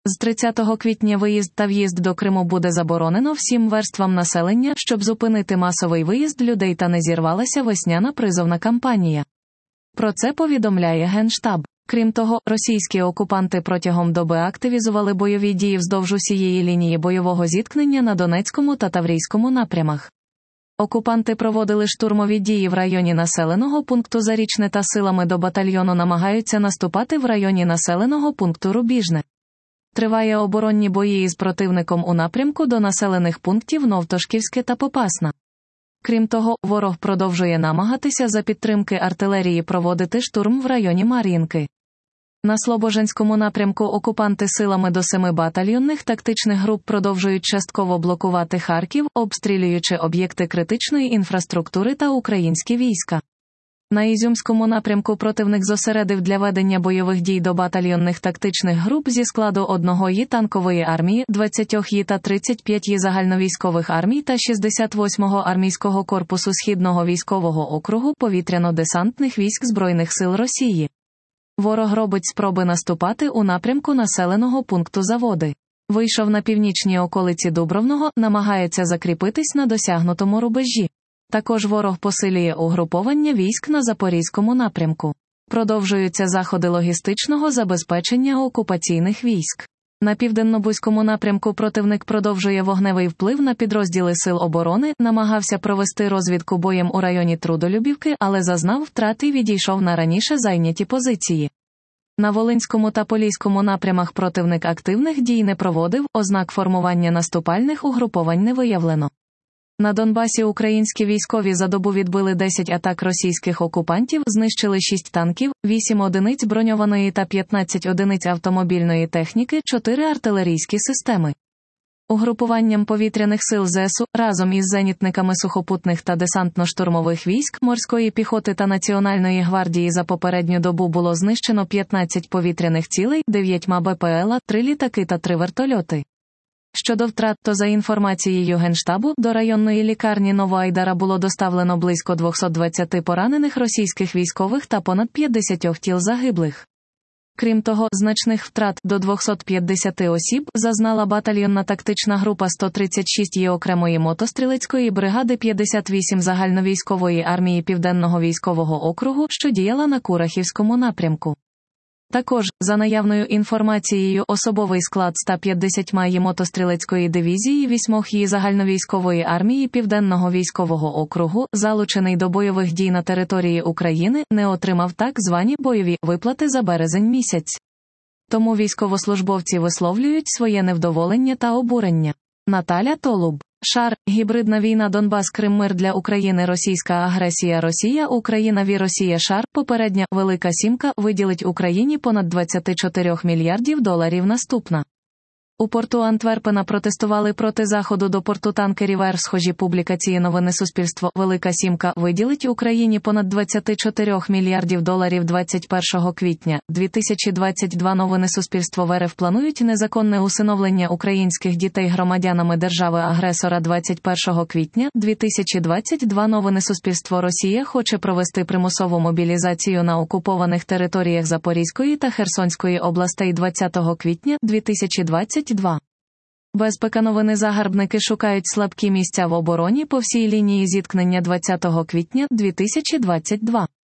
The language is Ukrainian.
З 30 квітня виїзд та в'їзд до Криму буде заборонено всім верствам населення, щоб зупинити масовий виїзд людей та не зірвалася весняна призовна кампанія. Про це повідомляє Генштаб. Крім того, російські окупанти протягом доби активізували бойові дії вздовж усієї лінії бойового зіткнення на Донецькому та Таврійському напрямах. Окупанти проводили штурмові дії в районі населеного пункту Зарічне та силами до батальйону намагаються наступати в районі населеного пункту Рубіжне. Триває оборонні бої із противником у напрямку до населених пунктів Новтошківське та Попасна. Крім того, ворог продовжує намагатися за підтримки артилерії проводити штурм в районі Мар'їнки. На Слобожанському напрямку окупанти силами до 7 батальйонних тактичних груп продовжують частково блокувати Харків, обстрілюючи об'єкти критичної інфраструктури та українські війська. На Ізюмському напрямку противник зосередив для ведення бойових дій до батальйонних тактичних груп зі складу 1-ї танкової армії, 20-ї та 35-ї загальновійськових армій та 68-го армійського корпусу Східного військового округу повітряно-десантних військ Збройних сил Росії. Ворог робить спроби наступати у напрямку населеного пункту Заводи. Вийшов на північні околиці Дубровного, намагається закріпитись на досягнутому рубежі. Також ворог посилює угруповання військ на Запорізькому напрямку. Продовжуються заходи логістичного забезпечення окупаційних військ. На Південнобузькому напрямку противник продовжує вогневий вплив на підрозділи Сил оборони, намагався провести розвідку боєм у районі Трудолюбівки, але зазнав втрат і відійшов на раніше зайняті позиції. На Волинському та Поліському напрямах противник активних дій не проводив, ознак формування наступальних угруповань не виявлено. На Донбасі українські військові за добу відбили 10 атак російських окупантів, знищили 6 танків, 8 одиниць броньованої та 15 одиниць автомобільної техніки, 4 артилерійські системи. Угрупуванням повітряних сил ЗСУ, разом із зенітниками сухопутних та десантно-штурмових військ, морської піхоти та Національної гвардії за попередню добу було знищено 15 повітряних цілей, 9 БПЛА, 3 літаки та 3 вертольоти. Щодо втрат, то за інформацією Генштабу, до районної лікарні Новоайдара було доставлено близько 220 поранених російських військових та понад 50 тіл загиблих. Крім того, значних втрат до 250 осіб зазнала батальйонна тактична група 136-ї окремої мотострілецької бригади 58 загальновійськової армії Південного військового округу, що діяла на Курахівському напрямку. Також, за наявною інформацією, особовий склад 150-ї мотострілецької дивізії 8-ї загальновійськової армії Південного військового округу, залучений до бойових дій на території України, не отримав так звані бойові виплати за березень місяць. Тому військовослужбовці висловлюють своє невдоволення та обурення. Наталя Толуб. Шар. Гібридна війна Донбас-Крим. Мир для України. Російська агресія. Росія. Україна. Росія. Шар. Попередня Велика Сімка виділить Україні понад 24 мільярдів доларів. Наступна. У порту Антверпена протестували проти заходу до порту танкерів РФ. Схожі публікації. Новини Суспільство. Велика Сімка виділить Україні понад 24 мільярдів доларів 21 квітня 2022. Новини Суспільство. В РФ планують незаконне усиновлення українських дітей громадянами держави-агресора 21 квітня 2022. Новини Суспільство. Росія хоче провести примусову мобілізацію на окупованих територіях Запорізької та Херсонської областей 20 квітня 2022. Безпека. Новини. Загарбники шукають слабкі місця в обороні по всій лінії зіткнення 20 квітня 2022.